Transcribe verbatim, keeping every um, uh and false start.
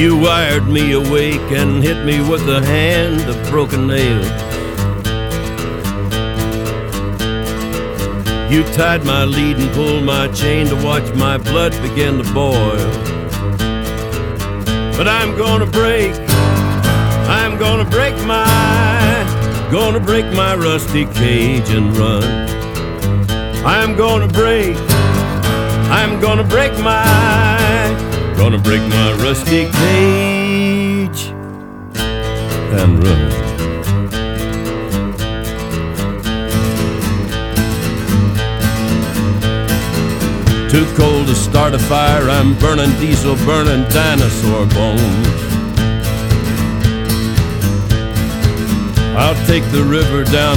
You wired me awake and hit me with a hand of broken nails. You tied my lead and pulled my chain to watch my blood begin to boil. But I'm gonna break, I'm gonna break my, gonna break my rusty cage and run. I'm gonna break, I'm gonna break my, gonna break my rusty cage and run. Too cold to start a fire, I'm burning diesel, burning dinosaur bones. I'll take the river down